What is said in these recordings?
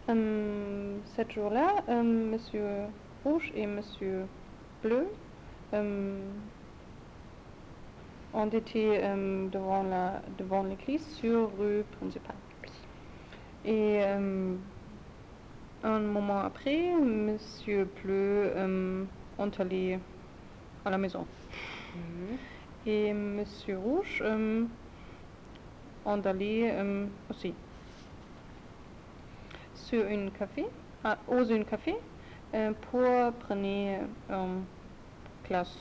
Cette jour-là, Monsieur Rouge et Monsieur Bleu ont été devant l'église sur rue principale. Et un moment après, Monsieur Bleu est allé à la maison. Et Monsieur Rouge est allé aussi sur un café, aux un café pour prendre une classe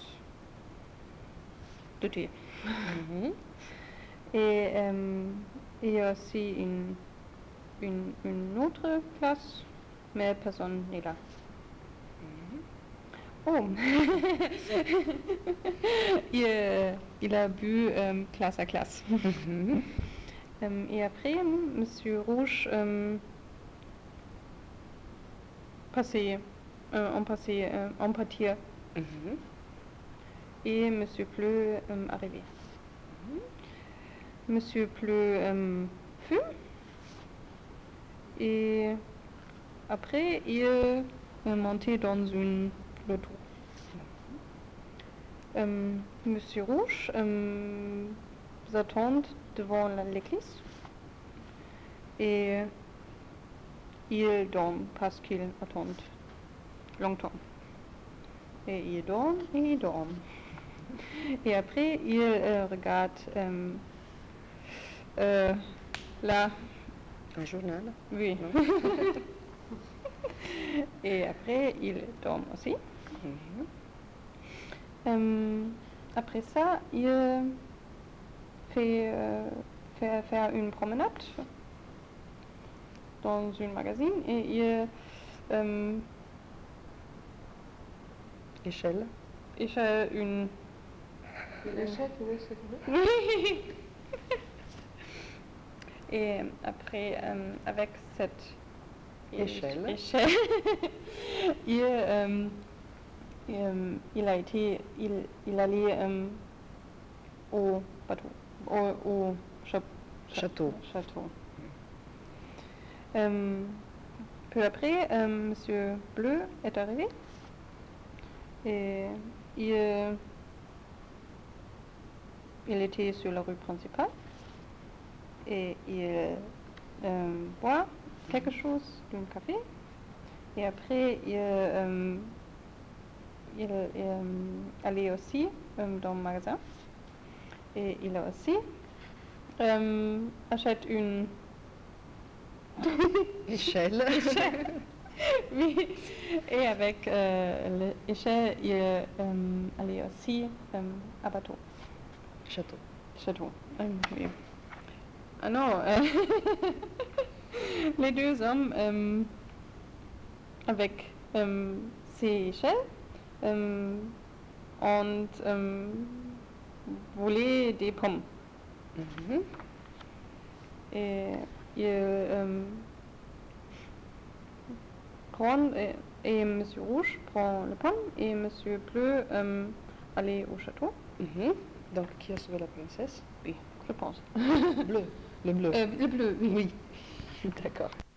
de thé. Et il y a aussi une autre classe, mais personne n'est là. Oh, il a bu classe à classe. Et après, Monsieur Rouge on partit et Monsieur Bleu arrivé. Monsieur Bleu fume et après il montait dans une loto. Monsieur Rouge attend devant l'église et il dort parce qu'il attend longtemps. Et il dort et il dort. Et après il regarde là. Un journal. Oui. Et après il dort aussi. Après ça, il fait faire une promenade dans un magazine et il Échelle. une... Il achète, oui, c'est vrai. Oui. Et après, avec cette échelle, il allait au bateau, au château. Peu après, Monsieur Bleu est arrivé et il était sur la rue principale et il boit quelque chose d'un café et après il allait aussi dans le magasin et il a aussi achète une échelle. Oui, et avec l'échelle, il allait aussi à bateau. Château. Oui. Ah non, les deux hommes avec ces échelles ont volé des pommes. Et il prend et Monsieur Rouge prend le pomme et Monsieur Bleu allait au château. Donc qui a sauvé la princesse? Oui, je pense. Bleu. Le bleu. Le bleu, oui. D'accord.